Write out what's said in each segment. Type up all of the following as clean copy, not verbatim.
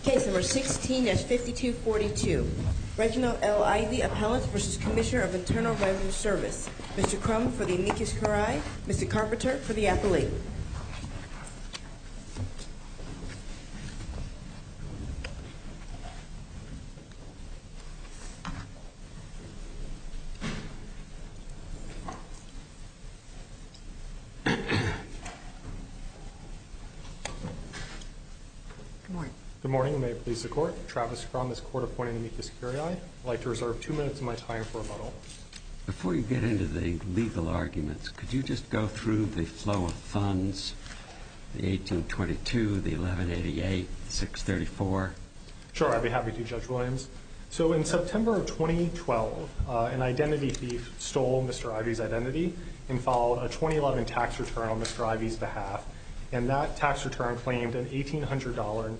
Case number 16-5242. Reginald L. Ivey, Appellant v. Commissioner of Internal Revenue Service. Mr. Crum for the amicus curiae, Mr. Carpenter for the appellate. Good morning. May it please the Court. Travis Crum is court-appointed amicus curiae. I'd like to reserve 2 minutes of my time for rebuttal. Before you get into the legal arguments, could you just go through the flow of funds, the 1822, the 1188, 634? Sure, I'd be happy to, Judge Williams. So in September of 2012, an identity thief stole Mr. Ivey's identity and filed a 2011 tax return on Mr. Ivey's behalf. And that tax return claimed an $1,822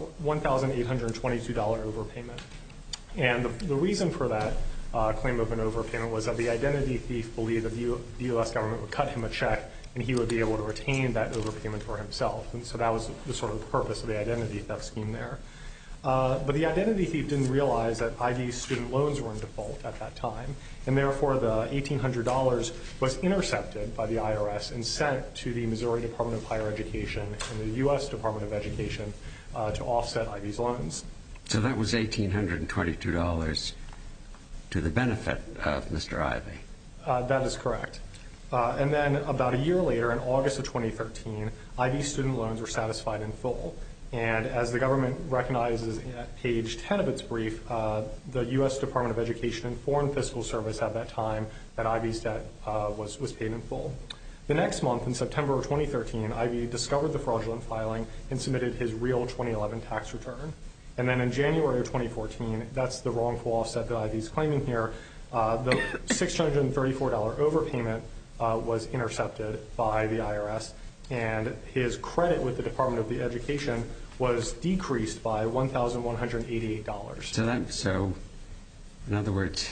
overpayment. And the reason for that claim of an overpayment was that the identity thief believed that the U.S. government would cut him a check and he would be able to retain that overpayment for himself. And so that was the sort of purpose of the identity theft scheme there. But the identity thief didn't realize that Ivey's student loans were in default at that time, and therefore the $1,800 was intercepted by the IRS and sent to the Missouri Department of Higher Education and the U.S. Department of Education to offset Ivey's loans. So that was $1,822 to the benefit of Mr. Ivey. That is correct. And then about a year later, in August of 2013, Ivey's student loans were satisfied in full. And as the government recognizes at page 10 of its brief, the U.S. Department of Education and Foreign Fiscal Service at that time that Ivey's debt was paid in full. The next month, in September of 2013, Ivey discovered the fraudulent filing and submitted his real 2011 tax return. And then in January of 2014, that's the wrongful offset that Ivey's claiming here, the $634 overpayment was intercepted by the IRS, and his credit with the Department of Education was decreased by $1,188. So, in other words,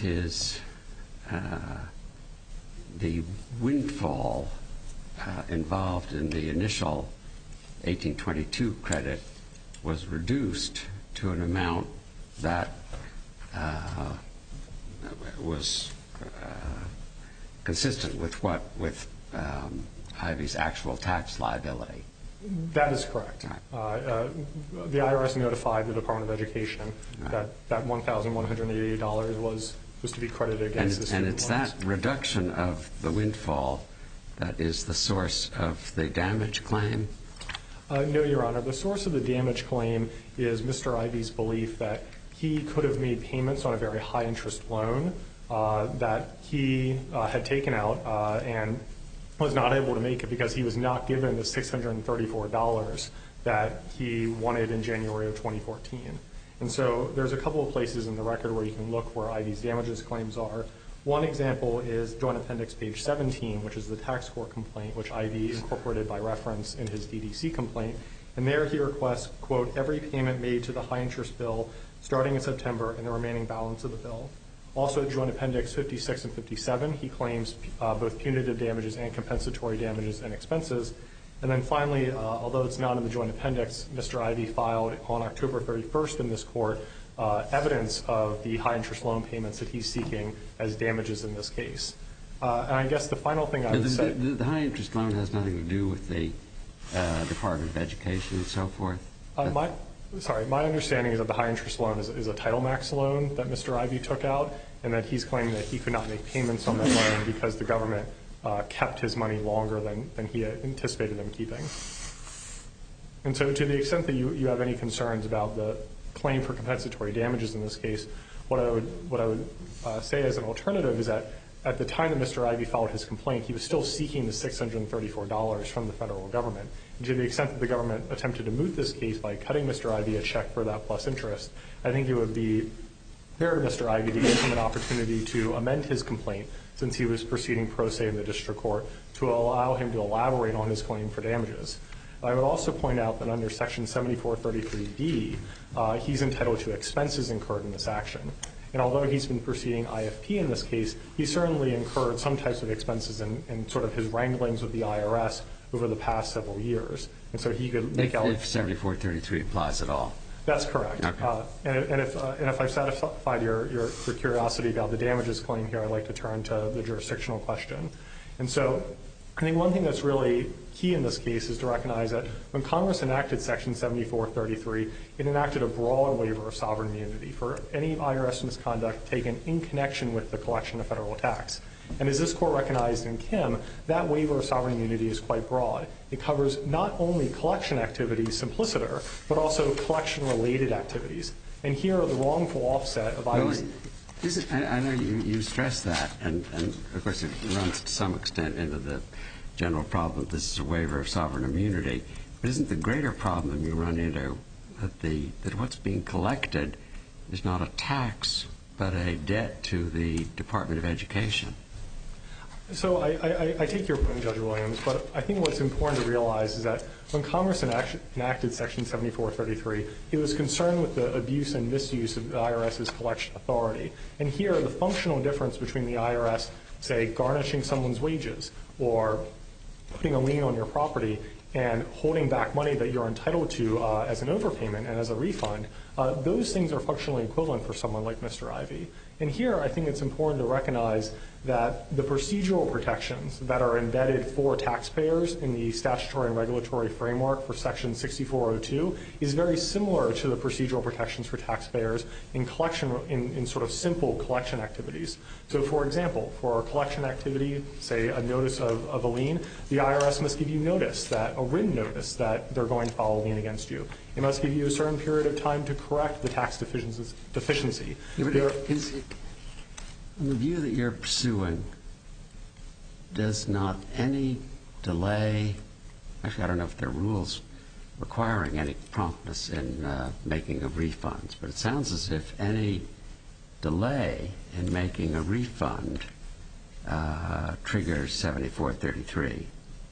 the windfall involved in the initial 1822 credit was reduced to an amount that was consistent with Ivey's actual tax liability. That is correct. The IRS notified the Department of Education that $1,188 was to be credited against the student loans. And it's that reduction of the windfall that is the source of the damage claim? No, Your Honor. The source of the damage claim is Mr. Ivey's belief that he could have made payments on a very high-interest loan that he had taken out and was not able to make it because he was not given the $634 that he wanted in January of 2014. And so there's a couple of places in the record where you can look where Ivey's damages claims are. One example is Joint Appendix page 17, which is the tax court complaint, which Ivey incorporated by reference in his DDC complaint. And there he requests, quote, every payment made to the high-interest bill starting in September and the remaining balance of the bill. Also at Joint Appendix 56 and 57, he claims both punitive damages and compensatory damages and expenses. And then finally, although it's not in the Joint Appendix, Mr. Ivey filed on October 31st in this court evidence of the high-interest loan payments that he's seeking as damages in this case. And I guess the final thing I would say— The high-interest loan has nothing to do with the Department of Education and so forth? My understanding is that the high-interest loan is a Title Max loan that Mr. Ivey took out, and that he's claiming that he could not make payments on that loan because the government kept his money longer than he had anticipated them keeping. And so to the extent that you have any concerns about the claim for compensatory damages in this case, what I would say as an alternative is that at the time that Mr. Ivey filed his complaint, he was still seeking the $634 from the federal government. And to the extent that the government attempted to moot this case by cutting Mr. Ivey a check for that plus interest, I think it would be fair to Mr. Ivey to give him an opportunity to amend his complaint, since he was proceeding pro se in the district court, to allow him to elaborate on his claim for damages. I would also point out that under Section 7433D, he's entitled to expenses incurred in this action. And although he's been proceeding IFP in this case, he certainly incurred some types of expenses in sort of his wranglings with the IRS over the past several years. And so he could make out— If 7433 applies at all. That's correct. Okay. And if I've satisfied your curiosity about the damages claim here, I'd like to turn to the jurisdictional question. And so I think one thing that's really key in this case is to recognize that when Congress enacted Section 7433, it enacted a broad waiver of sovereign immunity for any IRS misconduct taken in connection with the collection of federal tax. And as this court recognized in Kim, that waiver of sovereign immunity is quite broad. It covers not only collection activities simpliciter, but also collection-related activities. And here, the wrongful offset of IVs... I know you stress that, and of course it runs to some extent into the general problem that this is a waiver of sovereign immunity. But isn't the greater problem you run into that what's being collected is not a tax, but a debt to the Department of Education? So I take your point, Judge Williams, but I think what's important to realize is that when Congress enacted Section 7433, it was concerned with the abuse and misuse of the IRS's collection authority. And here, the functional difference between the IRS, say, garnishing someone's wages or putting a lien on your property and holding back money that you're entitled to as an overpayment and as a refund, those things are functionally equivalent for someone like Mr. Ivey. And here, I think it's important to recognize that the procedural protections that are embedded for taxpayers in the statutory and regulatory framework for Section 6402 is very similar to the procedural protections for taxpayers in collection, in sort of simple collection activities. So, for example, for a collection activity, say a notice of a lien, the IRS must give you notice, that a written notice that they're going to file a lien against you. It must give you a certain period of time to correct the tax deficiency. In the view that you're pursuing, does not any delay, actually I don't know if there are rules requiring any promptness in making of refunds, but it sounds as if any delay in making a refund triggers 7433.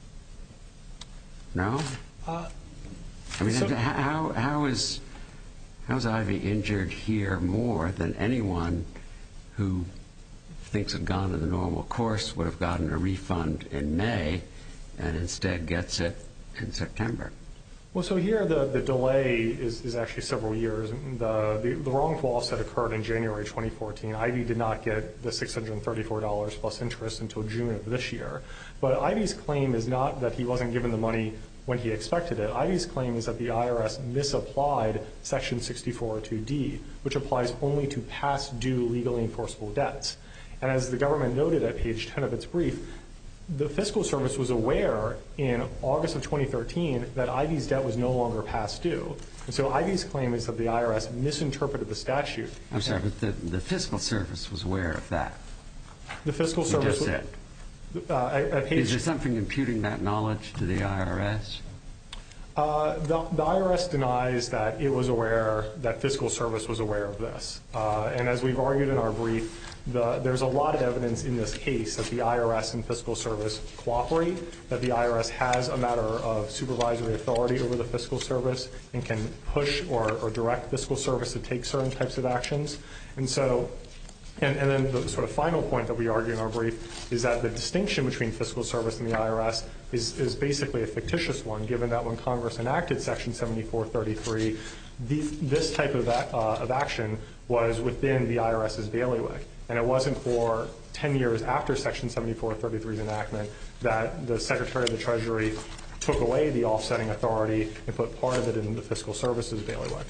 No? I mean, how is Ivey injured here more than anyone who thinks had gone to the normal course would have gotten a refund in May and instead gets it in September? Well, so here the delay is actually several years. The wrongful offset occurred in January 2014. Ivey did not get the $634 plus interest until June of this year. But Ivey's claim is not that he wasn't given the money when he expected it. Ivey's claim is that the IRS misapplied Section 6402D, which applies only to past due legally enforceable debts. And as the government noted at page 10 of its brief, the Fiscal Service was aware in August of 2013 that Ivey's debt was no longer past due. And so Ivey's claim is that the IRS misinterpreted the statute. I'm sorry, but the Fiscal Service was aware of that. The Fiscal Service... You just said. Is there something imputing that knowledge to the IRS? The IRS denies that it was aware, that Fiscal Service was aware of this. And as we've argued in our brief, there's a lot of evidence in this case that the IRS and Fiscal Service cooperate, that the IRS has a matter of supervisory authority over the Fiscal Service and can push or direct Fiscal Service to take certain types of actions. And so, and then the sort of final point that we argue in our brief is that the distinction between Fiscal Service and the IRS is basically a fictitious one, given that when Congress enacted Section 7433, this type of action was within the IRS's bailiwick. And it wasn't for 10 years after Section 7433's enactment that the Secretary of the Treasury took away the offsetting authority and put part of it in the Fiscal Service's bailiwick.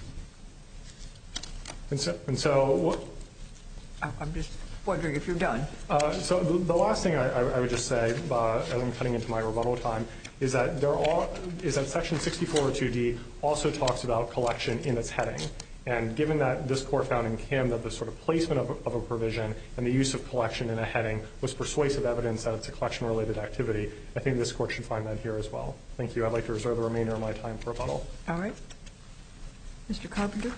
And so I'm just wondering if you're done. So the last thing I would just say, as I'm cutting into my rebuttal time, is that Section 6402D also talks about collection in its heading. And given that this court found in Kim that the sort of placement of a provision and the use of collection in a heading was persuasive evidence that it's a collection-related activity, I think this court should find that here as well. Thank you. I'd like to reserve the remainder of my time for rebuttal. All right. Mr. Carpenter?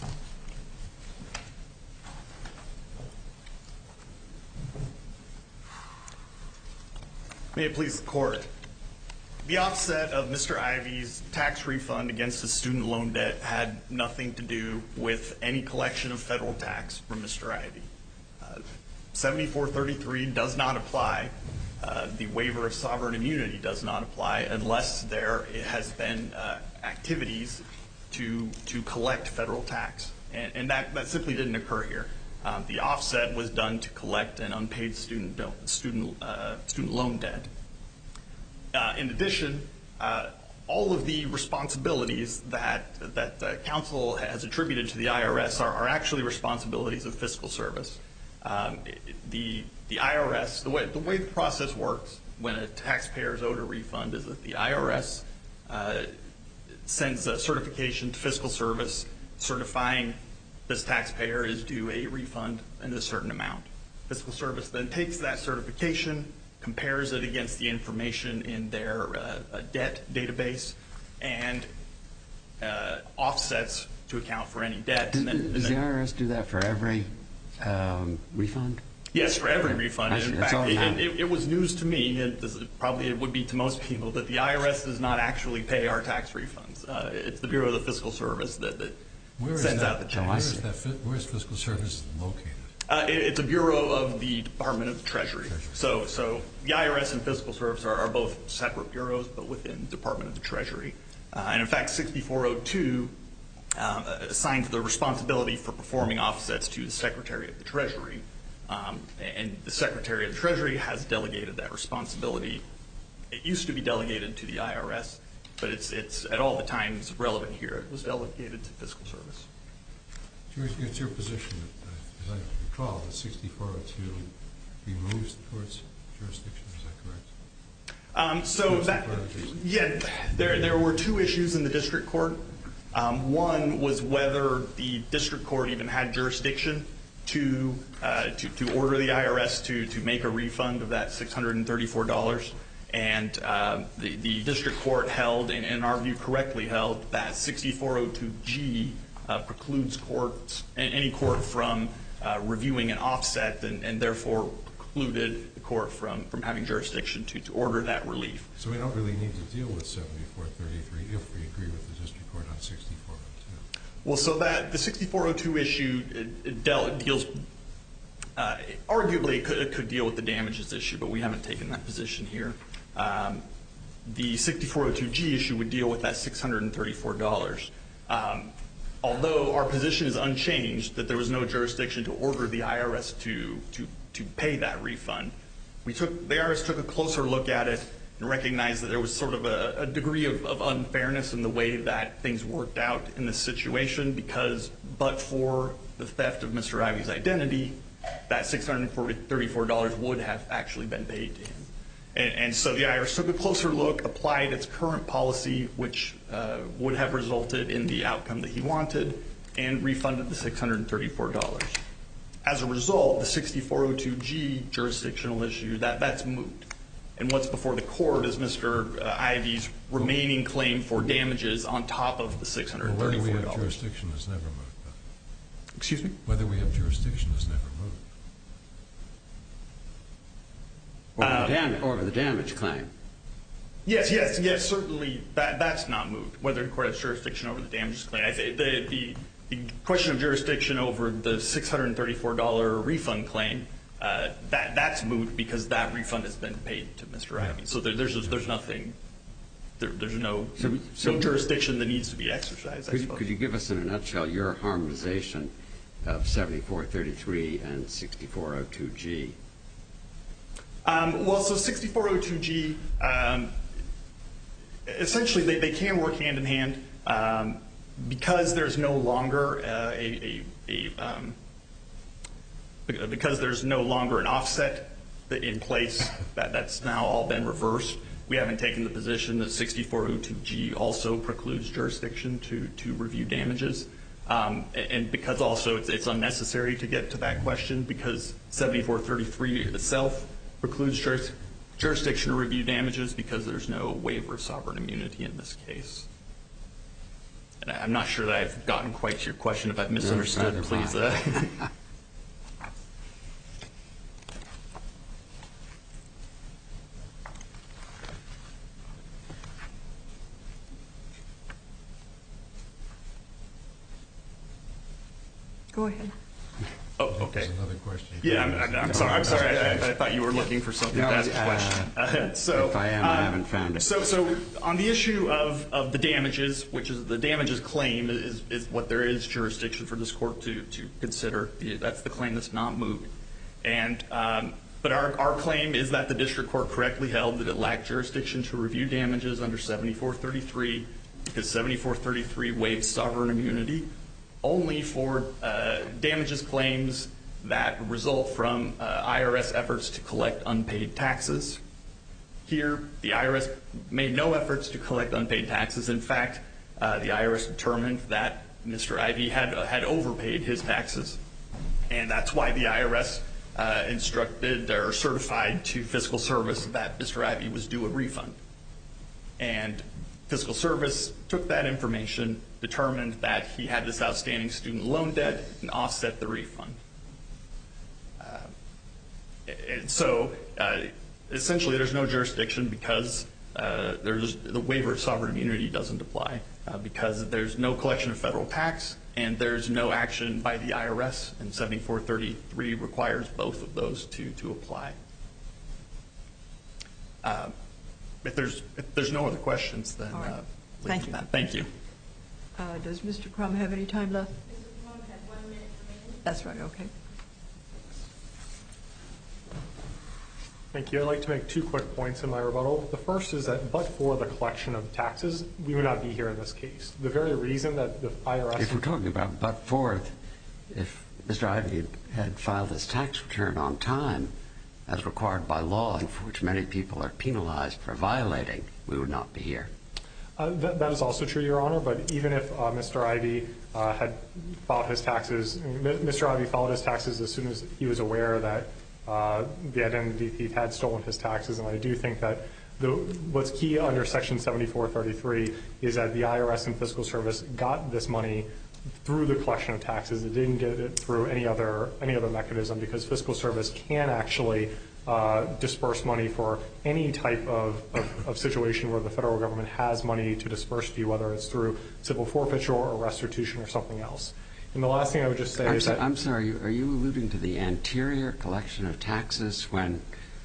May it please the Court. The offset of Mr. Ivey's tax refund against his student loan debt had nothing to do with any collection of federal tax from Mr. Ivey. 7433 does not apply. The waiver of sovereign immunity does not apply unless there has been activities to collect federal tax. And that simply didn't occur here. The offset was done to collect an unpaid student loan debt. In addition, all of the responsibilities that counsel has attributed to the IRS are actually responsibilities of fiscal service. The IRS, the way the process works when a taxpayer is owed a refund is that the IRS sends a certification to fiscal service certifying this taxpayer is due a refund in a certain amount. Fiscal service then takes that certification, compares it against the information in their debt database, and offsets to account for any debt. Does the IRS do that for every refund? Yes, for every refund. Actually, in fact, it was news to me, and probably it would be to most people, that the IRS does not actually pay our tax refunds. It's the Bureau of the Fiscal Service that sends out the checks. Where is Fiscal Service located? It's a bureau of the Department of the Treasury. So the IRS and Fiscal Service are both separate bureaus, but within the Department of the Treasury. And in fact, 6402 assigns the responsibility for performing offsets to the Secretary of the Treasury. And the Secretary of the Treasury has delegated that responsibility. It used to be delegated to the IRS, but it's at all the times relevant here. It was delegated to Fiscal Service. It's your position that, as I recall, that 6402 removes the court's jurisdiction. Is that correct? There were two issues in the district court. One was whether the district court even had jurisdiction to order the IRS to make a refund of that $634. And the district court held, and in our view correctly held, that 6402G precludes any court from reviewing an offset, and therefore precluded the court from having jurisdiction to order that relief. So we don't really need to deal with 7433 if we agree with the district court on 6402. Well, so that the 6402 issue deals, arguably it could deal with the damages issue, but we haven't taken that position here. The 6402G issue would deal with that $634. Although our position is unchanged, that there was no jurisdiction to order the IRS to pay that refund, the IRS took a closer look at it and recognized that there was sort of a degree of unfairness in the way that things worked out in this situation, because but for the theft of Mr. Ivey's identity, that $634 would have actually been paid to him. And so the IRS took a closer look, applied its current policy, which would have resulted in the outcome that he wanted, and refunded the $634. As a result, the 6402G jurisdictional issue, that's moot. And what's before the court is Mr. Ivey's remaining claim for damages on top of the $634. Well, whether we have jurisdiction is never moot. Excuse me? Whether we have jurisdiction is never moot. Over the damage claim. Yes, certainly that's not moot, whether the court has jurisdiction over the damages claim. I think the question of jurisdiction over the $634 refund claim, that's moot because that refund has been paid to Mr. Ivey. So there's nothing, there's no jurisdiction that needs to be exercised, I suppose. Could you give us in a nutshell your harmonization of 7433 and 6402G? Well, so 6402G, essentially they can work hand in hand because there's no longer because there's no longer an offset in place. That's now all been reversed. We haven't taken the position that 6402G also precludes jurisdiction to review damages. And because also it's unnecessary to get to that question because 7433 itself precludes jurisdiction to review damages because there's no waiver of sovereign immunity in this case. And I'm not sure that I've gotten quite to your question. If I've misunderstood, please. Go ahead. Oh, okay. That's another question. Yeah, I'm sorry. I thought you were looking for something to ask a question. If I am, I haven't found it. So on the issue of the damages, which is the damages claim, is what there is jurisdiction for this court to consider. That's the claim that's not moved. And but our claim is that the district court correctly held that it lacked jurisdiction to review damages under 7433 because 7433 waives sovereign immunity only for damages claims that result from IRS efforts to collect unpaid taxes. Here, the IRS made no efforts to collect unpaid taxes. In fact, the IRS determined that Mr. Ivey had overpaid his taxes, and that's why the IRS instructed or certified to Fiscal Service that Mr. Ivey was due a refund. And Fiscal Service took that information, determined that he had this outstanding student loan debt, and offset the refund. So essentially there's no jurisdiction because the waiver of sovereign immunity doesn't apply because there's no collection of federal tax and there's no action by the IRS, and 7433 requires both of those to apply. If there's no other questions, then all right. Thank you. Thank you. Does Mr. Crum have any time left? Mr. Crum has 1 minute remaining. That's right, okay. Thank you. I'd like to make 2 quick points in my rebuttal. The first is that but for the collection of taxes, we would not be here in this case. The very reason that the IRS... If we're talking about but for, if Mr. Ivey had filed his tax return on time, as required by law, and for which many people are penalized for violating, we would not be here. That is also true, Your Honor, but even if Mr. Ivey had filed his taxes, Mr. Ivey filed his taxes as soon as he was aware that the identity thief had stolen his taxes, and I do think that what's key under Section 7433 is that the IRS and Fiscal Service got this money through the collection of taxes. It didn't get it through any other mechanism because Fiscal Service can actually disperse money for any type of situation where the federal government has money to disperse to you, whether it's through civil forfeiture or restitution or something else. And the last thing I would just say is that... I'm sorry, are you alluding to the anterior collection of taxes when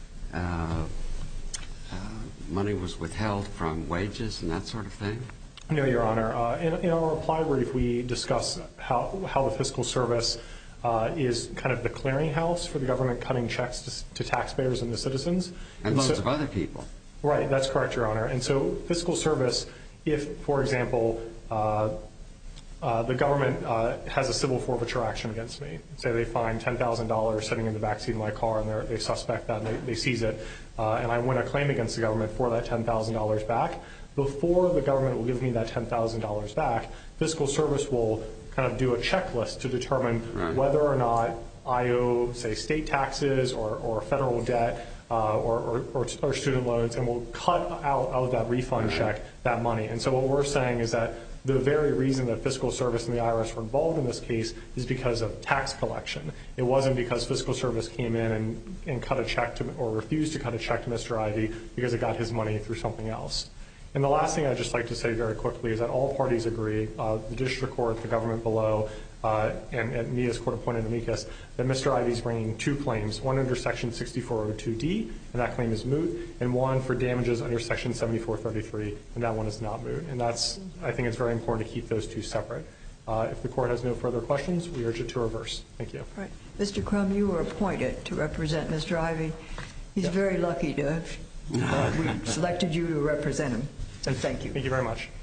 money was withheld from wages and that sort of thing? No, Your Honor. In our reply brief, we discuss how the Fiscal Service is kind of the clearinghouse for the government cutting checks to taxpayers and the citizens. And loads of other people. Right, that's correct, Your Honor. And so Fiscal Service, if, for example, the government has a civil forfeiture action against me, say they find $10,000 sitting in the backseat of my car and they suspect that and they seize it, and I win a claim against the government for that $10,000 back, before the government will give me that $10,000 back, Fiscal Service will kind of do a checklist to determine whether or not I owe, say, state taxes or federal debt or student loans, and will cut out of that refund check that money. And so what we're saying is that the very reason that Fiscal Service and the IRS were involved in this case is because of tax collection. It wasn't because Fiscal Service came in and cut a check to, or refused to cut a check to Mr. Ivey because it got his money through something else. And the last thing I'd just like to say very quickly is that all parties agree, the district court, the government below, and me as court-appointed amicus, that Mr. Ivey's bringing 2 claims, one under Section 6402D, and that claim is moot, and one for damages under Section 7433, and that one is not moot. And that's, I think it's very important to keep those 2 separate. If the court has no further questions, we urge it to reverse. Thank you. Right. Mr. Crum, you were appointed to represent Mr. Ivey. He's very lucky to have we selected you to represent him. So thank you. Thank you very much.